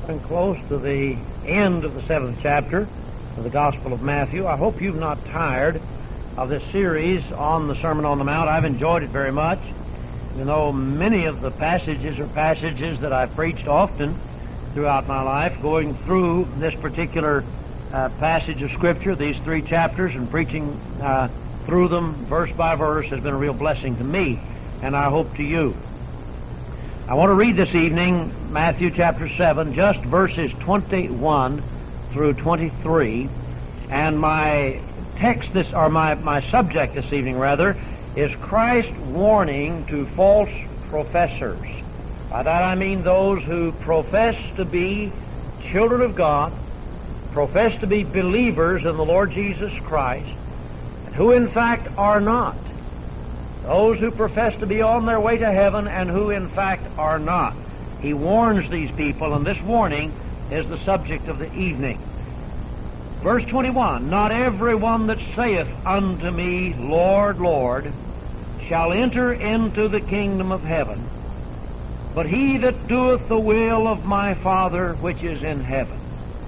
And close to the end of the 7th chapter of the Gospel of Matthew. I hope you've not tired of this series on the Sermon on the Mount. I've enjoyed it very much. You know, many of the passages are passages that I've preached often throughout my life. Going through this particular passage of Scripture, these 3 chapters, and preaching through them verse by verse has been a real blessing to me, and I hope to you. I want to read this evening Matthew chapter 7, just verses 21 through 23, and my text my subject this evening rather is Christ's warning to false professors. By that I mean those who profess to be children of God, profess to be believers in the Lord Jesus Christ, and who in fact are not. Those who profess to be on their way to heaven and who in fact are not. He warns these people, and this warning is the subject of the evening. Verse 21, "Not every one that saith unto me, Lord, Lord, shall enter into the kingdom of heaven, but he that doeth the will of my Father which is in heaven.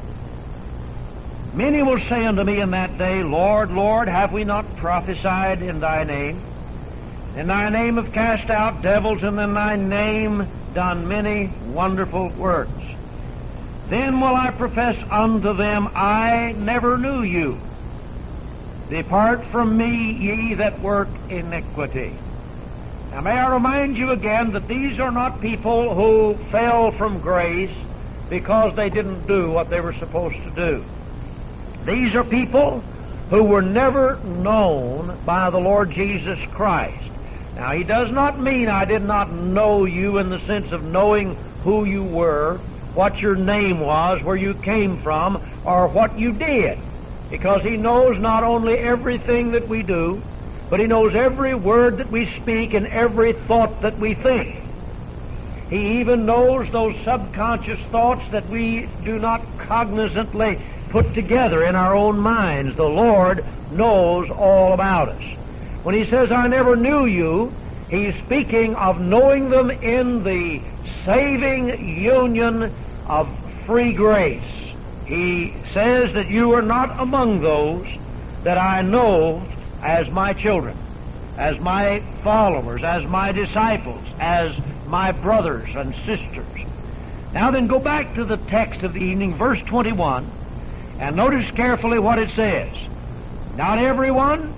Many will say unto me in that day, Lord, Lord, have we not prophesied in thy name? In thy name have cast out devils, and in thy name done many wonderful works. Then will I profess unto them, I never knew you. Depart from me, ye that work iniquity." Now may I remind you again that these are not people who fell from grace because they didn't do what they were supposed to do. These are people who were never known by the Lord Jesus Christ. Now, He does not mean I did not know you in the sense of knowing who you were, what your name was, where you came from, or what you did. Because He knows not only everything that we do, but He knows every word that we speak and every thought that we think. He even knows those subconscious thoughts that we do not cognizantly put together in our own minds. The Lord knows all about us. When He says, I never knew you, He's speaking of knowing them in the saving union of free grace. He says that you are not among those that I know as my children, as my followers, as my disciples, as my brothers and sisters. Now then, go back to the text of the evening, verse 21, and notice carefully what it says. Not everyone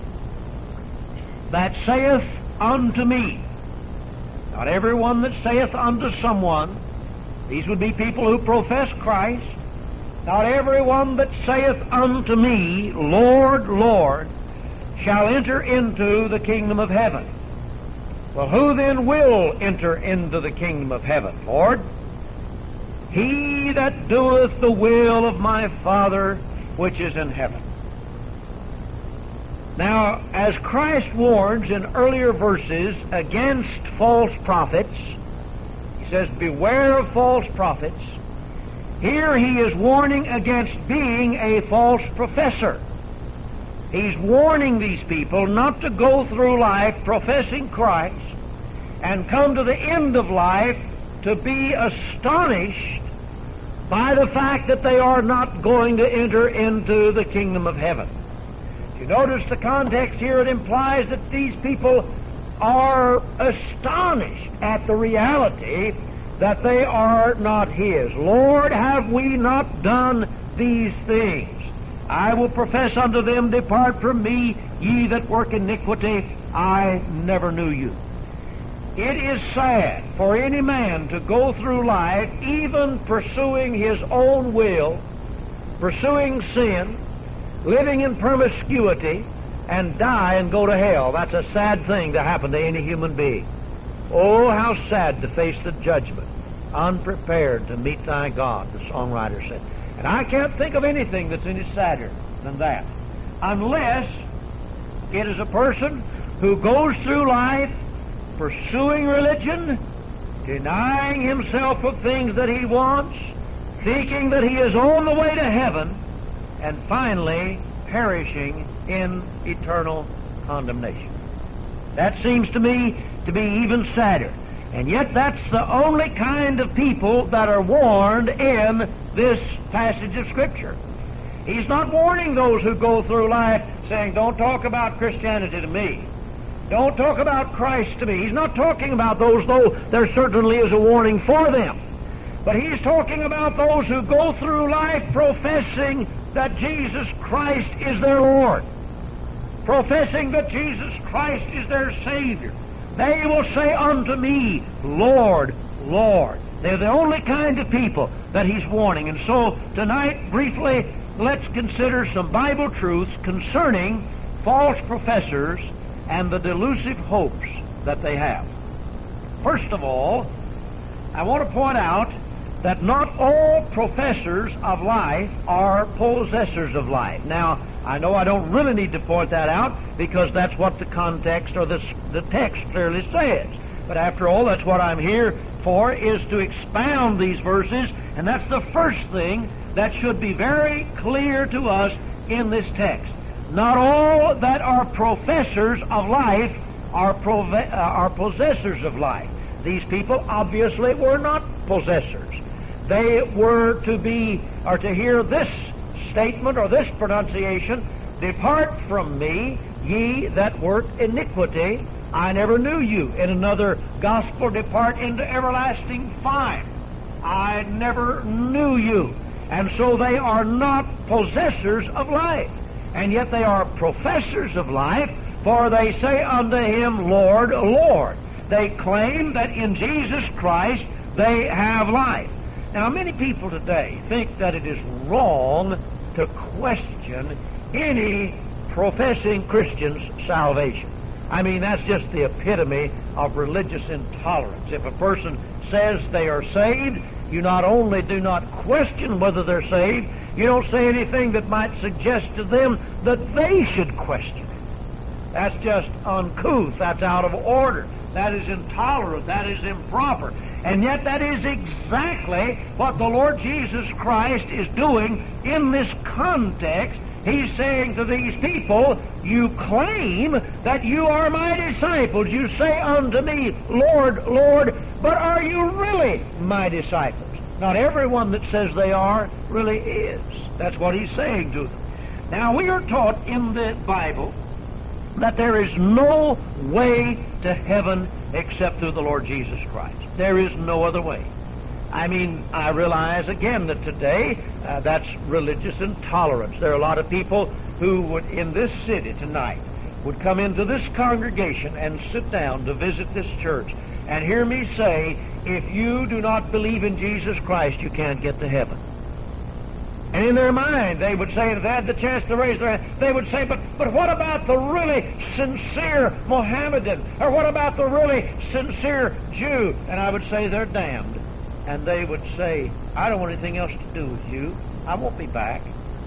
that saith unto me. Not everyone that saith unto someone. These would be people who profess Christ. Not everyone that saith unto me, Lord, Lord, shall enter into the kingdom of heaven. Well, who then will enter into the kingdom of heaven, Lord? He that doeth the will of my Father which is in heaven. Now, as Christ warns in earlier verses against false prophets, He says, beware of false prophets. Here He is warning against being a false professor. He's warning these people not to go through life professing Christ and come to the end of life to be astonished by the fact that they are not going to enter into the kingdom of heaven. You notice the context here, it implies that these people are astonished at the reality that they are not His. Lord, have we not done these things? I will profess unto them, depart from me, ye that work iniquity, I never knew you. It is sad for any man to go through life even pursuing his own will, pursuing sin, living in promiscuity, and die and go to hell. That's a sad thing to happen to any human being. Oh, how sad to face the judgment, unprepared to meet thy God, the songwriter said. And I can't think of anything that's any sadder than that, unless it is a person who goes through life pursuing religion, denying himself of things that he wants, thinking that he is on the way to heaven, and finally perishing in eternal condemnation. That seems to me to be even sadder. And yet that's the only kind of people that are warned in this passage of Scripture. He's not warning those who go through life saying, don't talk about Christianity to me. Don't talk about Christ to me. He's not talking about those, though there certainly is a warning for them. But he's talking about those who go through life professing that Jesus Christ is their Lord, professing that Jesus Christ is their Savior. They will say unto me, Lord, Lord. They're the only kind of people that he's warning. And so tonight, briefly, let's consider some Bible truths concerning false professors and the delusive hopes that they have. First of all, I want to point out that not all professors of life are possessors of life. Now, I know I don't really need to point that out because that's what the context or the text clearly says. But after all, that's what I'm here for, is to expound these verses, and that's the first thing that should be very clear to us in this text. Not all that are professors of life are possessors of life. These people obviously were not possessors. They were to be, or to hear this statement or this pronunciation, depart from me, ye that work iniquity, I never knew you. In another gospel, depart into everlasting fire. I never knew you. And so they are not possessors of life. And yet they are professors of life, for they say unto him, Lord, Lord. They claim that in Jesus Christ they have life. Now, many people today think that it is wrong to question any professing Christian's salvation. I mean, that's just the epitome of religious intolerance. If a person says they are saved, you not only do not question whether they're saved, you don't say anything that might suggest to them that they should question it. That's just uncouth. That's out of order. That is intolerant. That is improper. And yet that is exactly what the Lord Jesus Christ is doing in this context. He's saying to these people, you claim that you are my disciples. You say unto me, Lord, Lord, but are you really my disciples? Not everyone that says they are really is. That's what he's saying to them. Now, we are taught in the Bible that there is no way to heaven except through the Lord Jesus Christ. There is no other way. I mean, I realize again that today that's religious intolerance. There are a lot of people who would, in this city tonight, would come into this congregation and sit down to visit this church and hear me say, if you do not believe in Jesus Christ, you can't get to heaven. And in their mind, they would say, if they had the chance to raise their hand, they would say, but what about the really sincere Mohammedan? Or what about the really sincere Jew? And I would say, they're damned. And they would say, I don't want anything else to do with you. I won't be back.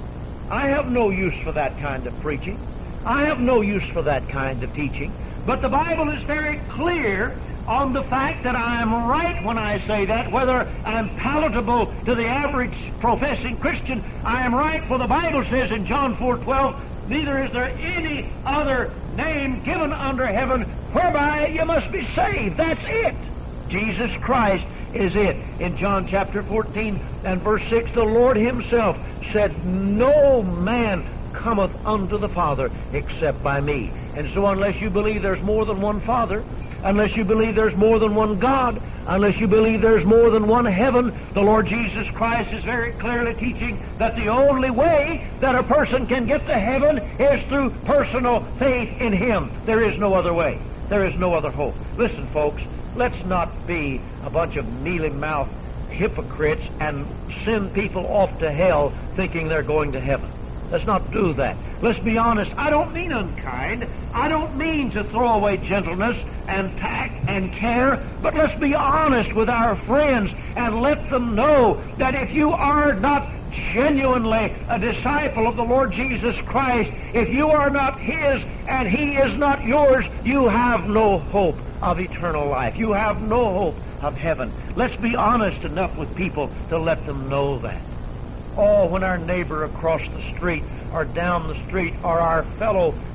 I have no use for that kind of preaching. I have no use for that kind of teaching. But the Bible is very clear on the fact that I am right when I say that, whether I'm palatable to the average professing Christian. I am right, for the Bible says in John 4:12, neither is there any other name given under heaven whereby you must be saved. That's it. Jesus Christ is it. In John chapter 14 and verse 6, the Lord himself said, no man cometh unto the Father except by me. And so unless you believe there's more than one Father, unless you believe there's more than one God, unless you believe there's more than one heaven, the Lord Jesus Christ is very clearly teaching that the only way that a person can get to heaven is through personal faith in Him. There is no other way. There is no other hope. Listen, folks, let's not be a bunch of mealy-mouthed hypocrites and send people off to hell thinking they're going to heaven. Let's not do that. Let's be honest. I don't mean unkind. I don't mean to throw away gentleness and tact and care, but let's be honest with our friends and let them know that if you are not genuinely a disciple of the Lord Jesus Christ, if you are not His and He is not yours, you have no hope of eternal life. You have no hope of heaven. Let's be honest enough with people to let them know that. Oh, when our neighbor across the street or down the street or our fellow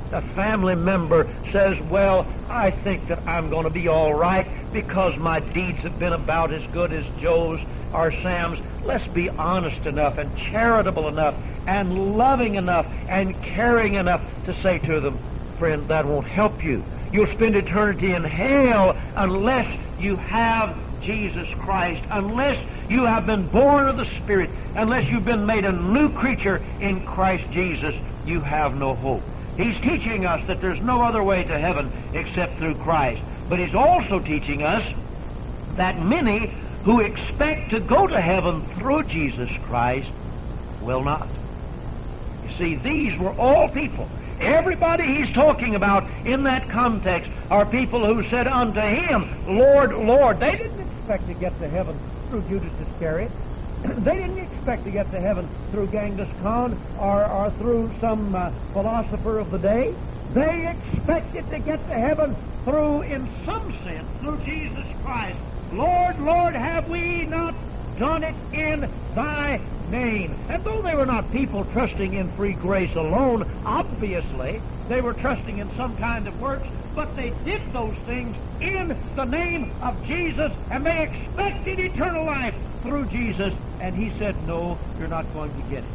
a family member says, well, I think that I'm going to be all right because my deeds have been about as good as Joe's or Sam's. Let's be honest enough and charitable enough and loving enough and caring enough to say to them, friend, that won't help you. You'll spend eternity in hell unless you have Jesus Christ, unless you have been born of the Spirit, unless you've been made a new creature in Christ Jesus. You have no hope. He's teaching us that there's no other way to heaven except through Christ. But he's also teaching us that many who expect to go to heaven through Jesus Christ will not. You see, these were all people. Everybody he's talking about in that context are people who said unto him, Lord, Lord. They didn't expect to get to heaven through Judas Iscariot. They didn't expect to get to heaven through Genghis Khan or through some philosopher of the day. They expected to get to heaven through, in some sense, through Jesus Christ. Lord, Lord, have we not done it in thy name? And though they were not people trusting in free grace alone, obviously, they were trusting in some kind of works, but they did those things in the name of Jesus, and they expected eternal life through Jesus, and he said, no, you're not going to get it.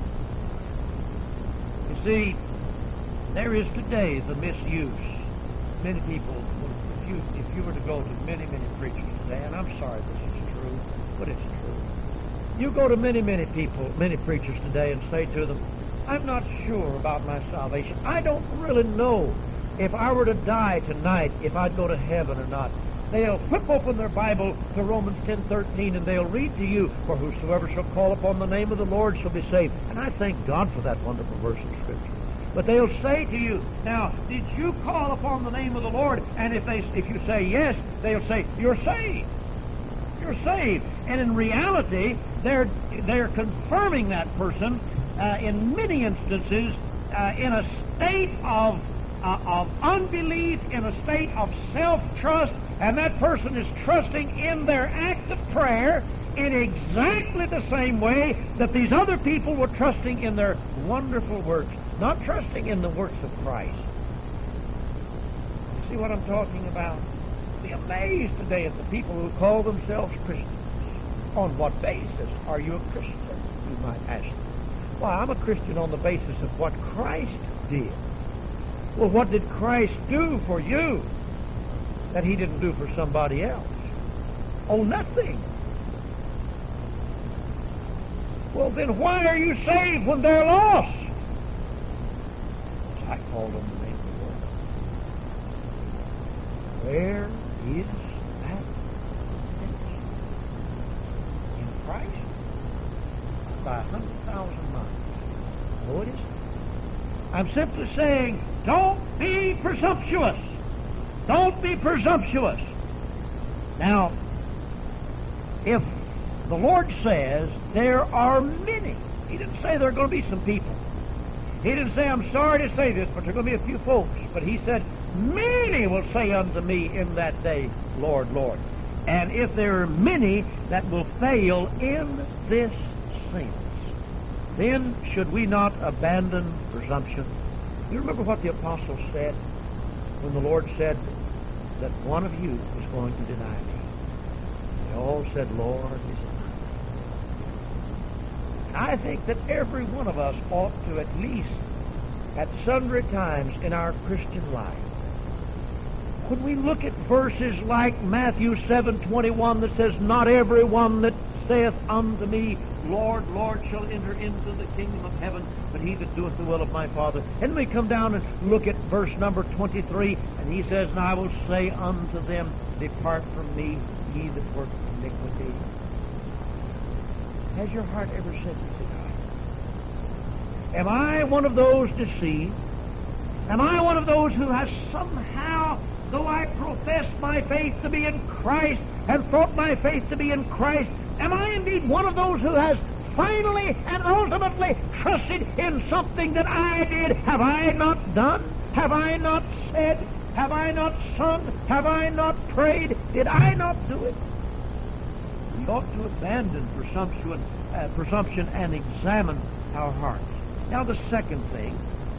You see, there is today the misuse. Many people, if you were to go to many preachers today, and I'm sorry this is true, but it's true. You go to many people, many preachers today, and say to them, I'm not sure about my salvation. I don't really know if I were to die tonight, if I'd go to heaven or not. They'll flip open their Bible to Romans 10:13, and they'll read to you, for whosoever shall call upon the name of the Lord shall be saved. And I thank God for that wonderful verse of Scripture. But they'll say to you, now, did you call upon the name of the Lord? And if you say yes, they'll say, you're saved. You're saved. And in reality, they're confirming that person in many instances in a state of unbelief, in a state of self-trust, and that person is trusting in their act of prayer in exactly the same way that these other people were trusting in their wonderful works, not trusting in the works of Christ. You see what I'm talking about? Be amazed today at the people who call themselves Christians. On what basis are you a Christian, you might ask them? Well, I'm a Christian on the basis of what Christ did. Well, what did Christ do for you that he didn't do for somebody else? Oh, nothing. Well, then why are you saved when they're lost? I call them the name of the Lord. Where is that fence? In Christ? By 100,000 miles. No, it isn't. I'm simply saying, don't be presumptuous. Don't be presumptuous. Now, if the Lord says there are many, he didn't say there are going to be some people. He didn't say, I'm sorry to say this, but there are going to be a few folks. But he said, many will say unto me in that day, Lord, Lord. And if there are many that will fail in this sense, then should we not abandon presumption? You remember what the apostle said when the Lord said that one of you is going to deny me? They all said, Lord, is it not? I think that every one of us ought to at least, at sundry times in our Christian life, when we look at verses like Matthew 7:21 that says, not every one that saith unto me, Lord, Lord, shall enter into the kingdom of heaven, but he that doeth the will of my Father. And we come down and look at verse number 23, and he says, and I will say unto them, depart from me, ye that work iniquity. Has your heart ever said this to God? Am I one of those deceived? Am I one of those who has somehow, though I profess my faith to be in Christ and thought my faith to be in Christ, am I indeed one of those who has finally and ultimately trusted in something that I did? Have I not done? Have I not said? Have I not sung? Have I not prayed? Did I not do it? We ought to abandon presumption and examine our hearts. Now the second thing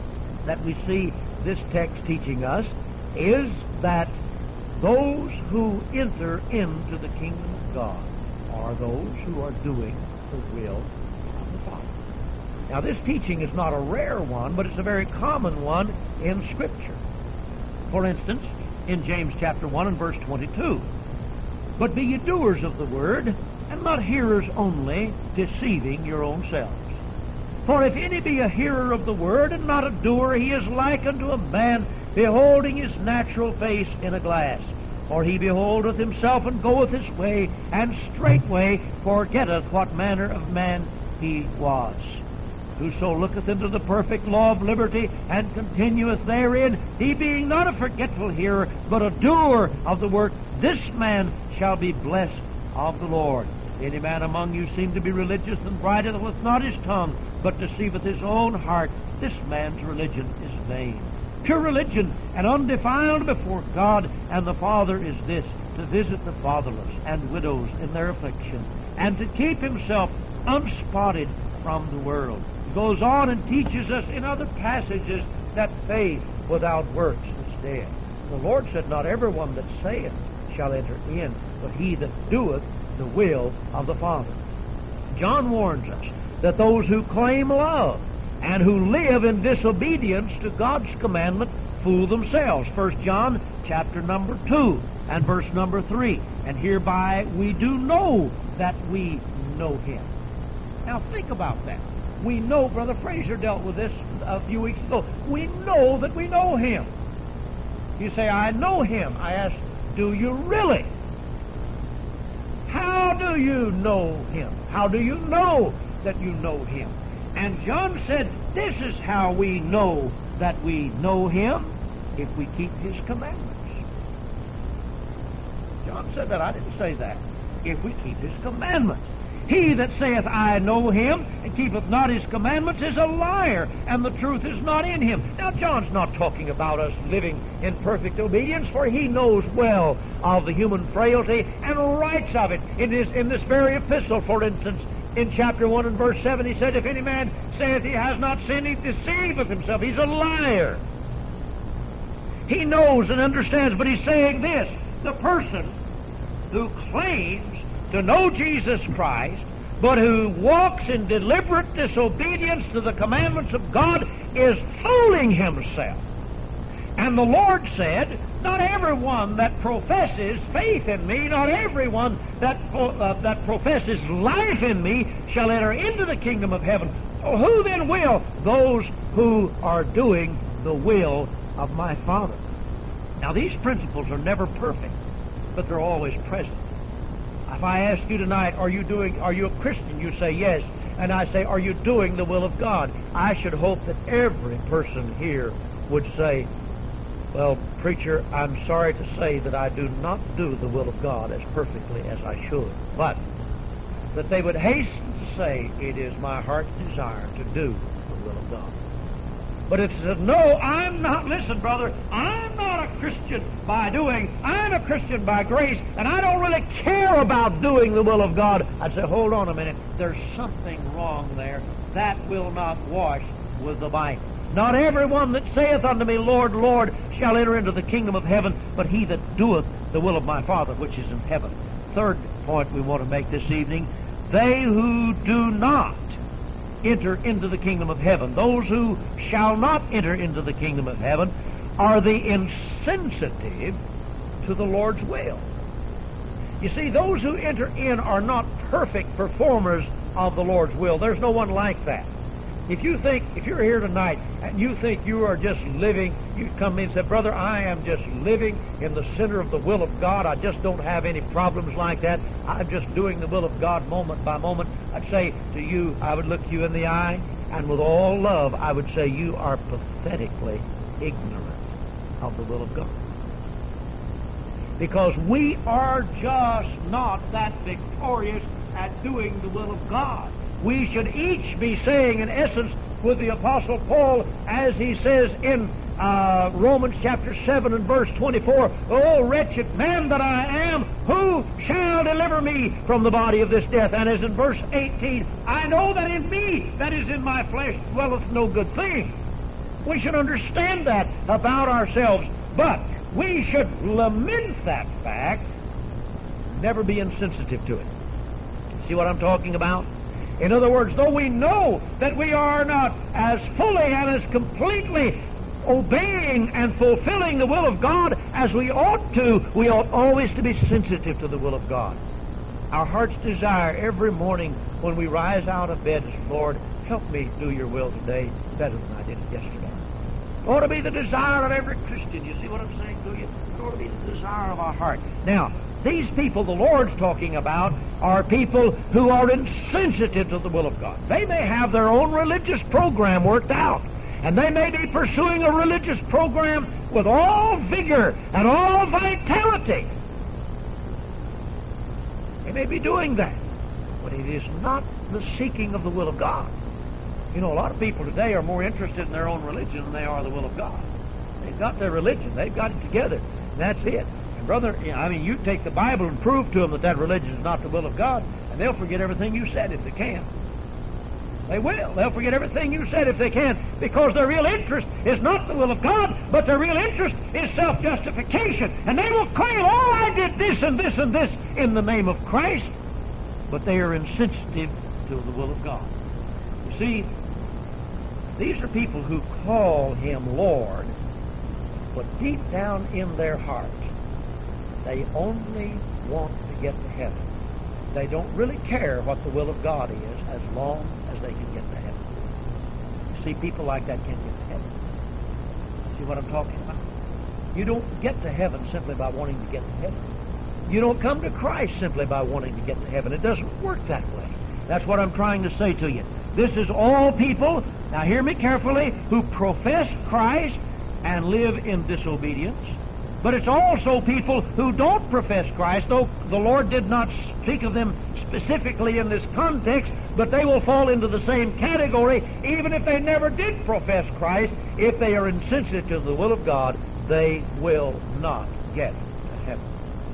that we see this text teaching us is that those who enter into the kingdom of God are those who are doing the will of the Father. Now, this teaching is not a rare one, but it's a very common one in Scripture. For instance, in James chapter 1 and verse 22, "But be ye doers of the word, and not hearers only, deceiving your own selves. For if any be a hearer of the word, and not a doer, he is like unto a man beholding his natural face in a glass. For he beholdeth himself, and goeth his way, and straightway forgetteth what manner of man he was. Whoso looketh into the perfect law of liberty, and continueth therein, he being not a forgetful hearer, but a doer of the work, this man shall be blessed of the Lord. Any man among you seem to be religious, and bridleth not his tongue, but deceiveth his own heart. This man's religion is vain. Pure religion and undefiled before God and the Father is this, to visit the fatherless and widows in their affliction, and to keep himself unspotted from the world." He goes on and teaches us in other passages that faith without works is dead. The Lord said, "Not every one that saith shall enter in, but he that doeth the will of the Father." John warns us that those who claim love and who live in disobedience to God's commandment fool themselves. 1 John chapter number 2 and verse number 3. "And hereby we do know that we know Him." Now think about that. We know, Brother Fraser dealt with this a few weeks ago. We know that we know Him. You say, "I know Him." I ask, do you really? How do you know Him? How do you know that you know Him? And John said, this is how we know that we know Him, if we keep His commandments. John said that. I didn't say that. If we keep His commandments. "He that saith, I know Him, and keepeth not His commandments, is a liar, and the truth is not in him." Now, John's not talking about us living in perfect obedience, for he knows well of the human frailty and writes of it in this very epistle. For instance, in chapter 1 and verse 7, he said, "If any man saith he has not sinned, he deceiveth himself." He's a liar. He knows and understands, but he's saying this: the person who claims to know Jesus Christ, but who walks in deliberate disobedience to the commandments of God, is fooling himself. And the Lord said, "Not everyone that professes faith in me, not everyone that professes life in me, shall enter into the kingdom of heaven." Oh, who then will? Those who are doing the will of my Father. Now, these principles are never perfect, but they're always present. If I ask you tonight, are you a Christian? You say yes. And I say, are you doing the will of God? I should hope that every person here would say, "Well, preacher, I'm sorry to say that I do not do the will of God as perfectly as I should." But that they would hasten to say, "It is my heart's desire to do the will of God." But if it says, "No, I'm not," listen, brother, "I'm not a Christian by doing, I'm a Christian by grace, and I don't really care about doing the will of God," I'd say, hold on a minute, there's something wrong there. That will not wash with the Bible. "Not everyone that saith unto me, Lord, Lord, shall enter into the kingdom of heaven, but he that doeth the will of my Father which is in heaven." Third point we want to make this evening: they who do not enter into the kingdom of heaven, those who shall not enter into the kingdom of heaven, are the insensitive to the Lord's will. You see, those who enter in are not perfect performers of the Lord's will. There's no one like that. If you're here tonight and you think you are just living, you come in and say, "Brother, I am just living in the center of the will of God. I just don't have any problems like that. I'm just doing the will of God moment by moment," I'd say to you, I would look you in the eye, and with all love, I would say you are pathetically ignorant of the will of God. Because we are just not that victorious at doing the will of God. We should each be saying, in essence, with the Apostle Paul, as he says in Romans chapter 7 and verse 24, "O wretched man that I am, who shall deliver me from the body of this death?" And as in verse 18, "I know that in me, that is in my flesh, dwelleth no good thing." We should understand that about ourselves. But we should lament that fact, never be insensitive to it. See what I'm talking about? In other words, though we know that we are not as fully and as completely obeying and fulfilling the will of God as we ought to, we ought always to be sensitive to the will of God. Our heart's desire every morning when we rise out of bed is, Lord, help me do your will today better than I did it yesterday. It ought to be the desire of every Christian. You see what I'm saying to you? It ought to be the desire of our heart. Now, these people the Lord's talking about are people who are insensitive to the will of God. They may have their own religious program worked out, and they may be pursuing a religious program with all vigor and all vitality. They may be doing that, but it is not the seeking of the will of God. You know, a lot of people today are more interested in their own religion than they are the will of God. They've got their religion. They've got it together. And that's it. And brother, you take the Bible and prove to them that religion is not the will of God, and they'll forget everything you said if they can. They will. They'll forget everything you said if they can, because their real interest is not the will of God, but their real interest is self-justification. And they will claim, oh, I did this and this and this in the name of Christ, but they are insensitive to the will of God. You see, these are people who call Him Lord, but deep down in their hearts, they only want to get to heaven. They don't really care what the will of God is as long as they can get to heaven. You see, people like that can't get to heaven. See what I'm talking about? You don't get to heaven simply by wanting to get to heaven. You don't come to Christ simply by wanting to get to heaven. It doesn't work that way. That's what I'm trying to say to you. This is all people, now hear me carefully, who profess Christ and live in disobedience. But it's also people who don't profess Christ, though the Lord did not speak of them specifically in this context, but they will fall into the same category even if they never did profess Christ. If they are insensitive to the will of God, they will not get to heaven.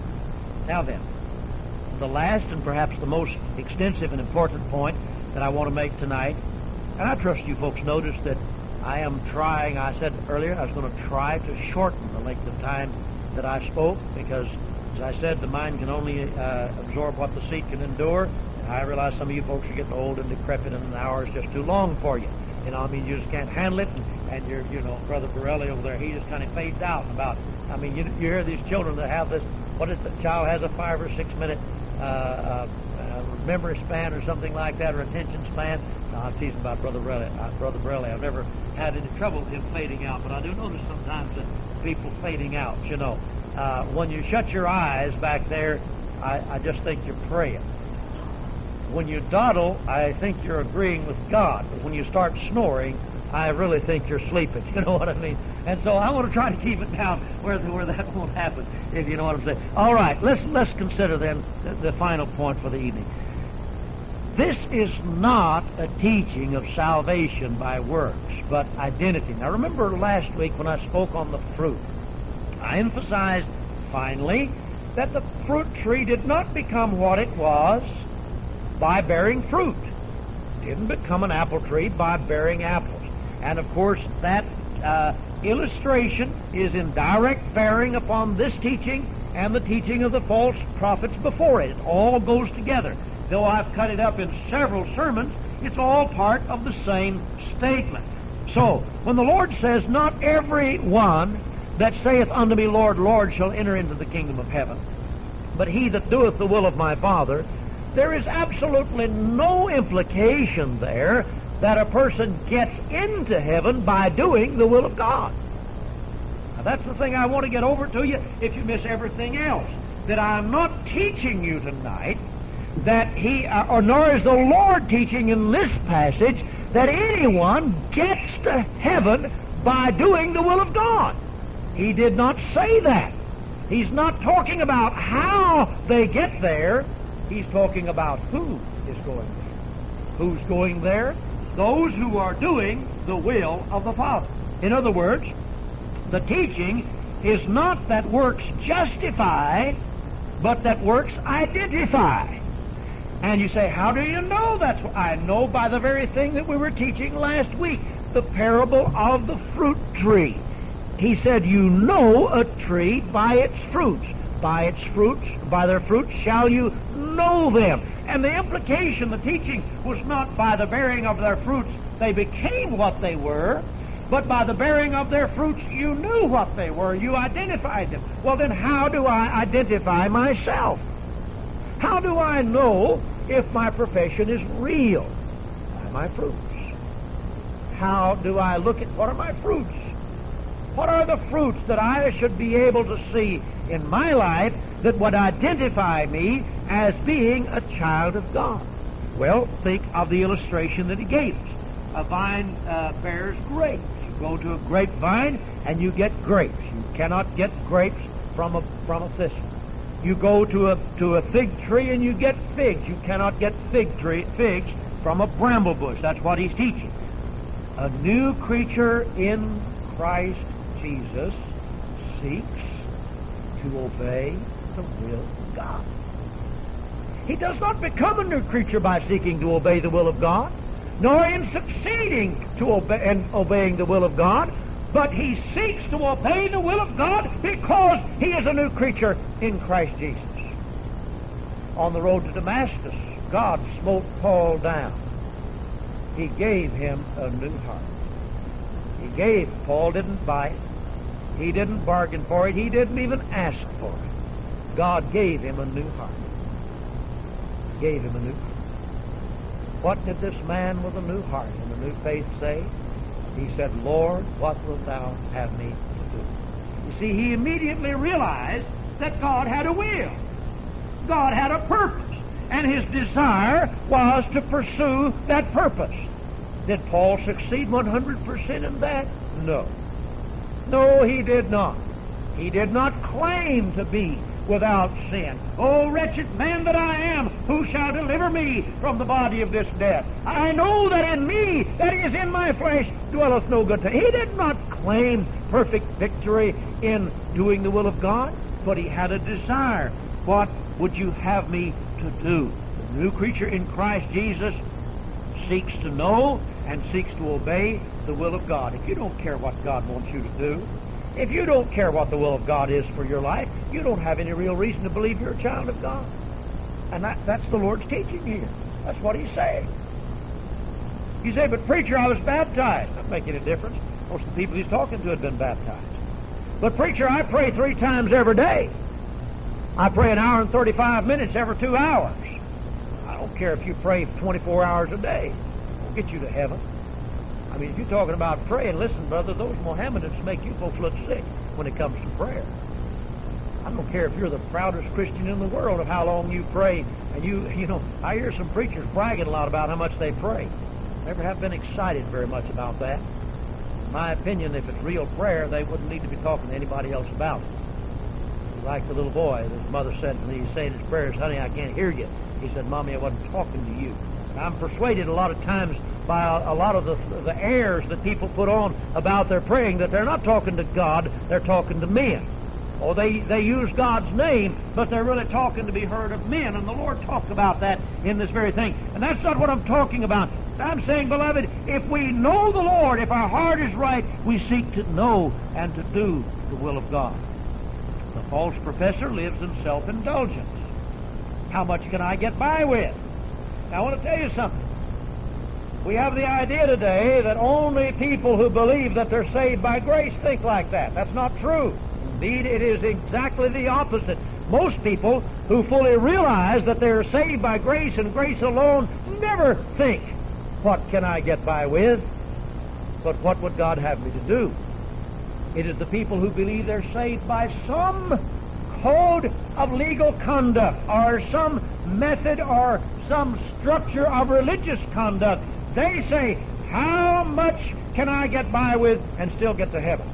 Now then, the last and perhaps the most extensive and important point that I want to make tonight, and I trust you folks noticed that I am trying, I said earlier, I was going to try to shorten the length of time that I spoke, because, as I said, the mind can only absorb what the seat can endure. And I realize some of you folks are getting old and decrepit, and an hour is just too long for you. You know, I mean, you just can't handle it, and you're, Brother Borelli over there, he just kind of fades out about. I mean, you hear these children that have this, what is the child has a 5 or 6 minute memory span or something like that, or attention span. No, I'm teasing about Brother Borelli. I've never had any trouble with him fading out, but I do notice sometimes that people fading out, when you shut your eyes back there, I just think you're praying. When you dawdle, I think you're agreeing with God. But when you start snoring, I really think you're sleeping. You know what I mean? And so I want to try to keep it down where that won't happen, if you know what I'm saying. All right, let's consider then the final point for the evening. This is not a teaching of salvation by works, but identity. Now remember last week when I spoke on the fruit, I emphasized finally that the fruit tree did not become what it was by bearing fruit. It didn't become an apple tree by bearing apples. And of course that illustration is in direct bearing upon this teaching and the teaching of the false prophets before it. It all goes together. Though I've cut it up in several sermons, it's all part of the same statement. So, when the Lord says, not every one that saith unto me, Lord, Lord, shall enter into the kingdom of heaven, but he that doeth the will of my Father, there is absolutely no implication there that a person gets into heaven by doing the will of God. Now, that's the thing I want to get over to you if you miss everything else. That I'm not teaching you tonight that nor is the Lord teaching in this passage that anyone gets to heaven by doing the will of God. He did not say that. He's not talking about how they get there. He's talking about who is going there. Who's going there? Those who are doing the will of the Father. In other words, the teaching is not that works justify, but that works identify. And you say, how do you know that's what? I know by the very thing that we were teaching last week. the parable of the fruit tree. He said, you know a tree by its fruits. By its fruits, by their fruits shall you know them. And the implication, the teaching, was not by the bearing of their fruits they became what they were, but by the bearing of their fruits you knew what they were. You identified them. Well, then how do I identify myself? How do I know if my profession is real? By my fruits. How do I look at what are my fruits? What are the fruits that I should be able to see in my life that would identify me as being a child of God? Well, think of the illustration that he gave us. A vine bears grapes. You go to a grapevine and you get grapes. You cannot get grapes from a thistle. You go to a fig tree and you get figs. You cannot get figs from a bramble bush. That's what he's teaching. A new creature in Christ Jesus seeks to obey the will of God. He does not become a new creature by seeking to obey the will of God, nor in succeeding to obeying the will of God, but he seeks to obey the will of God because he is a new creature in Christ Jesus. On the road to Damascus, God smote Paul down. He gave him a new heart. Paul didn't buy it. He didn't bargain for it. He didn't even ask for it. God gave him a new heart. Gave him a new heart. What did this man with a new heart and a new faith say? He said, Lord, what wilt thou have me to do? You see, he immediately realized that God had a will. God had a purpose. And his desire was to pursue that purpose. Did Paul succeed 100% in that? No. No, he did not. He did not claim to be without sin. O wretched man that I am, who shall deliver me from the body of this death? I know that in me, that is in my flesh, dwelleth no good thing. He did not claim perfect victory in doing the will of God, but he had a desire. What would you have me to do? The new creature in Christ Jesus seeks to know and seeks to obey the will of God. If you don't care what God wants you to do, if you don't care what the will of God is for your life, you don't have any real reason to believe you're a child of God. And that's the Lord's teaching here. That's what he's saying. You say, but preacher, I was baptized. Doesn't make any difference. Most of the people he's talking to had been baptized. But preacher, I pray 3 times every day. I pray 1 hour and 35 minutes every 2 hours. I don't care if you pray 24 hours a day. It won't get you to heaven. I mean, if you're talking about praying, listen, brother, those Mohammedans make you folks look sick when it comes to prayer. I don't care if you're the proudest Christian in the world of how long you pray. And you know, I hear some preachers bragging a lot about how much they pray. Never have been excited very much about that. In my opinion, if it's real prayer, they wouldn't need to be talking to anybody else about it. Like the little boy, his mother said to me, he's saying his prayers, honey, I can't hear you. He said, Mommy, I wasn't talking to you. And I'm persuaded a lot of times by a lot of the airs that people put on about their praying that they're not talking to God, they're talking to men. Or they use God's name, but they're really talking to be heard of men. And the Lord talked about that in this very thing. And that's not what I'm talking about. I'm saying, beloved, if we know the Lord, if our heart is right, we seek to know and to do the will of God. The false professor lives in self-indulgence. How much can I get by with? Now, I want to tell you something. We have the idea today that only people who believe that they're saved by grace think like that. That's not true. Indeed, it is exactly the opposite. Most people who fully realize that they're saved by grace and grace alone never think, what can I get by with? But what would God have me to do? It is the people who believe they're saved by some code of legal conduct or some method or some structure of religious conduct. They say, how much can I get by with and still get to heaven?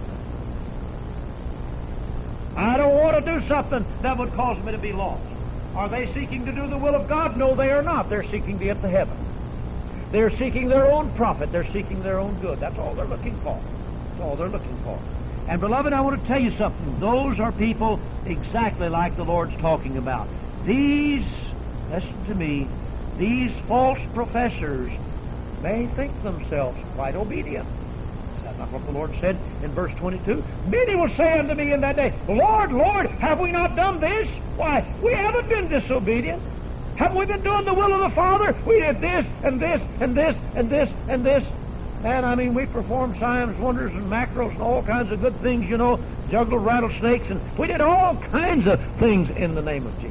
I don't want to do something that would cause me to be lost. Are they seeking to do the will of God? No, they are not. They're seeking to get to heaven. They're seeking their own profit. They're seeking their own good. That's all they're looking for. That's all they're looking for. And beloved, I want to tell you something. Those are people exactly like the Lord's talking about. These, listen to me, these false professors may think themselves quite obedient. That's not what the Lord said in verse 22. Many will say unto me in that day, Lord, Lord, have we not done this? Why, we haven't been disobedient. Haven't we been doing the will of the Father? We did this and this and this and this and this. And I mean, we performed signs, wonders, and macros and all kinds of good things, you know, juggled rattlesnakes, and we did all kinds of things in the name of Jesus.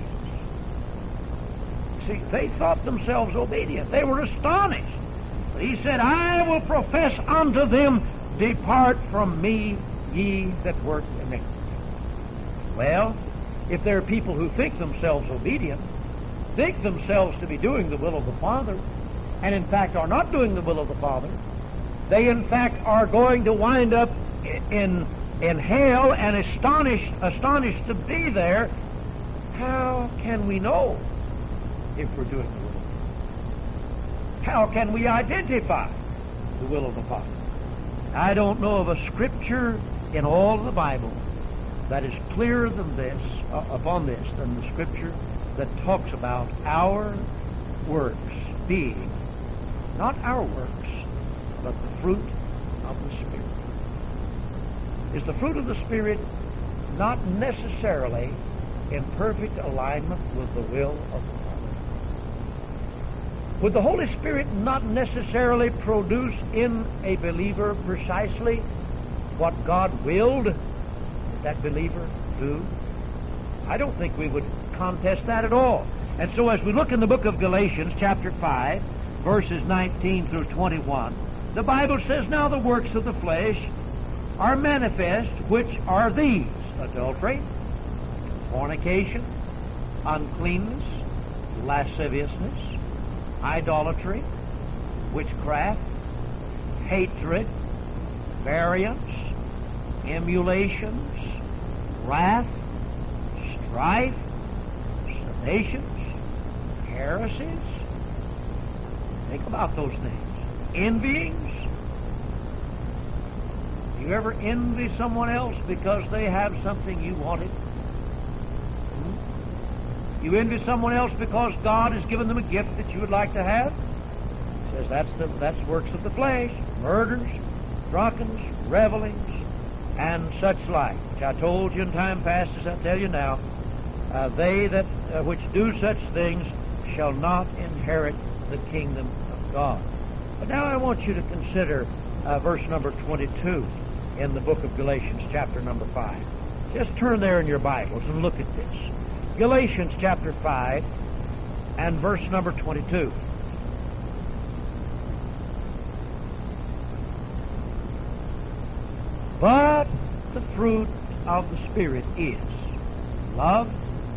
See, they thought themselves obedient. They were astonished. But he said, I will profess unto them, depart from me, ye that work iniquity. Well, if there are people who think themselves obedient, think themselves to be doing the will of the Father, and in fact are not doing the will of the Father, they in fact are going to wind up in hell and astonished to be there. How can we know if we're doing the will of the Father? How can we identify the will of the Father? I don't know of a scripture in all of the Bible that is clearer than this, upon this, than the scripture that talks about our works being not our works, but the fruit of the Spirit. Is the fruit of the Spirit not necessarily in perfect alignment with the will of the Father? Would the Holy Spirit not necessarily produce in a believer precisely what God willed that believer do? I don't think we would contest that at all. And so as we look in the book of Galatians, chapter 5, verses 19 through 21, the Bible says, now the works of the flesh are manifest, which are these: adultery, fornication, uncleanness, lasciviousness, idolatry, witchcraft, hatred, variance, emulations, wrath, strife, seditions, heresies. Think about those things. Envyings. You ever envy someone else because they have something you wanted? You envy someone else because God has given them a gift that you would like to have? He says that's works of the flesh. Murders, drunkenness, revelings, and such like, which I told you in time past, as I tell you now, they that which do such things shall not inherit the kingdom of God. But now I want you to consider verse number 22 in the book of Galatians, chapter number 5. Just turn there in your Bibles and look at this. Galatians chapter 5 and verse number 22. But the fruit of the Spirit is love,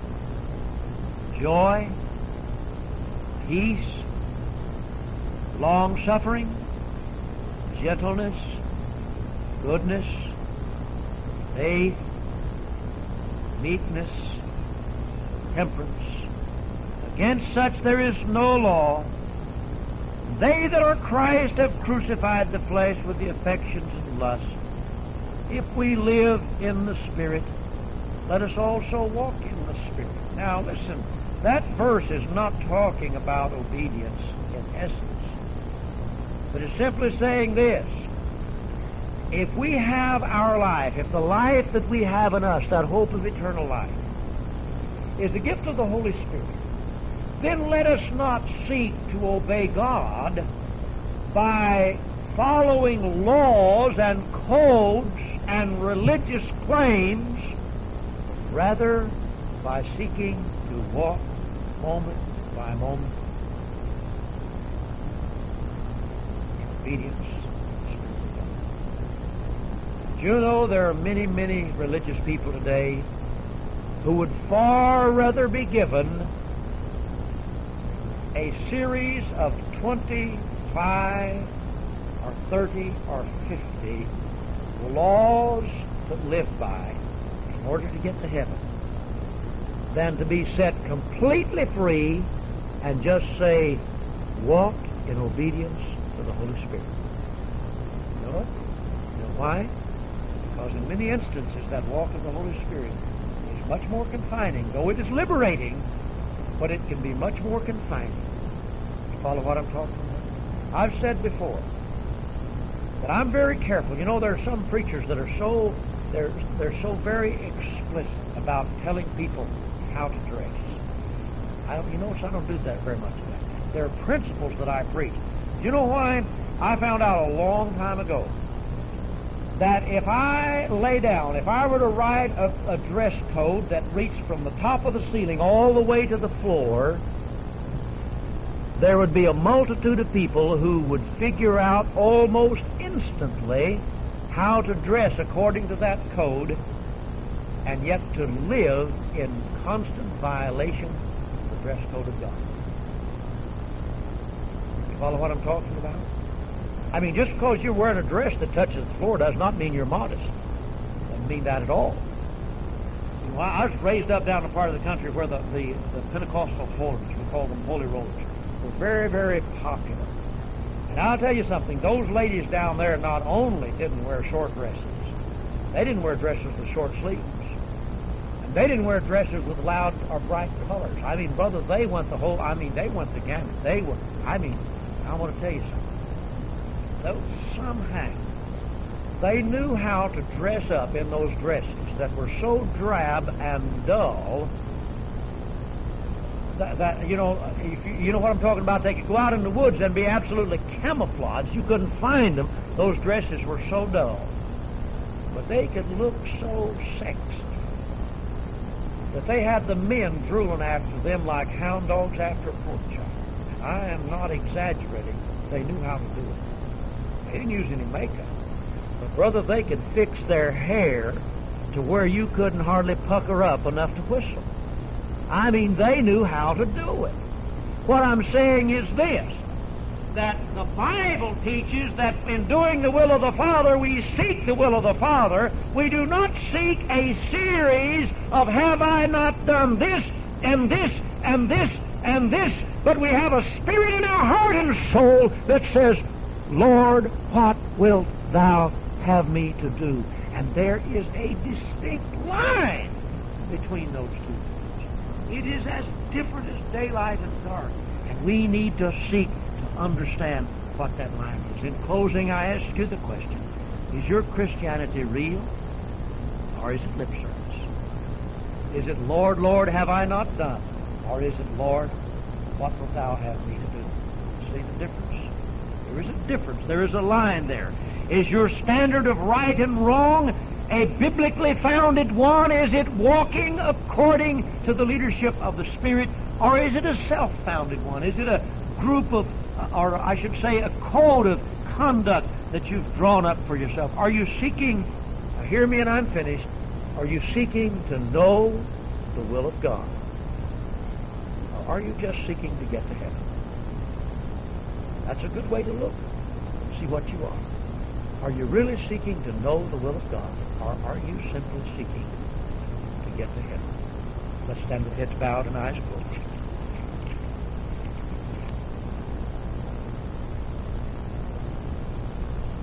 joy, peace, long-suffering, gentleness, goodness, faith, meekness, temperance. Against such there is no law. They that are Christ have crucified the flesh with the affections and lusts. If we live in the Spirit, let us also walk in the Spirit. Now listen, that verse is not talking about obedience in essence, but it's simply saying this: if we have our life, if the life that we have in us, that hope of eternal life, is the gift of the Holy Spirit, then let us not seek to obey God by following laws and codes and religious claims, rather by seeking to walk moment by moment in obedience. Do you know there are many, many religious people today who would far rather be given a series of 25 or 30 or 50 laws to live by in order to get to heaven than to be set completely free and just say, walk in obedience to the Holy Spirit. You know what? You know why? Because in many instances that walk of the Holy Spirit is much more confining. Though it is liberating, but it can be much more confining. You follow what I'm talking about? I've said before that I'm very careful. You know, there are some preachers that are so they're so very explicit about telling people how to dress. I don't do that very much. There are principles that I preach. You know why? I found out a long time ago that if I were to write a dress code that reached from the top of the ceiling all the way to the floor, there would be a multitude of people who would figure out almost instantly how to dress according to that code, and yet to live in constant violation of the dress code of God. You follow what I'm talking about? I mean, just because you're wearing a dress that touches the floor does not mean you're modest. Doesn't mean that at all. You know, I was raised up down a part of the country where the Pentecostal holiness, we call them holy rollers, were very, very popular. And I'll tell you something, those ladies down there not only didn't wear short dresses, they didn't wear dresses with short sleeves. And they didn't wear dresses with loud or bright colors. I mean, brother, they went the gamut. I want to tell you something. Somehow, they knew how to dress up in those dresses that were so drab and dull that you know what I'm talking about. They could go out in the woods and be absolutely camouflaged. You couldn't find them. Those dresses were so dull. But they could look so sexy that they had the men drooling after them like hound dogs after a pork chop. I am not exaggerating. They knew how to do it. They didn't use any makeup. But, brother, they could fix their hair to where you couldn't hardly pucker up enough to whistle. I mean, they knew how to do it. What I'm saying is this, that the Bible teaches that in doing the will of the Father, we seek the will of the Father. We do not seek a series of have I not done this, and this, and this, and this, but we have a spirit in our heart and soul that says, Lord, what wilt thou have me to do? And there is a distinct line between those two things. It is as different as daylight and dark. And we need to seek to understand what that line is. In closing, I ask you the question, is your Christianity real, or is it lip service? Is it, Lord, Lord, have I not done? Or is it, Lord, what wilt thou have me to do? See the difference? There is a difference. There is a line there. Is your standard of right and wrong a biblically founded one? Is it walking according to the leadership of the Spirit? Or is it a self-founded one? Is it a group of, or I should say a code of conduct that you've drawn up for yourself? Are you seeking, now hear me and I'm finished, are you seeking to know the will of God? Or are you just seeking to get to heaven? That's a good way to look. See what you are. Are you really seeking to know the will of God? Or are you simply seeking to get to heaven? Let's stand with heads bowed and eyes closed.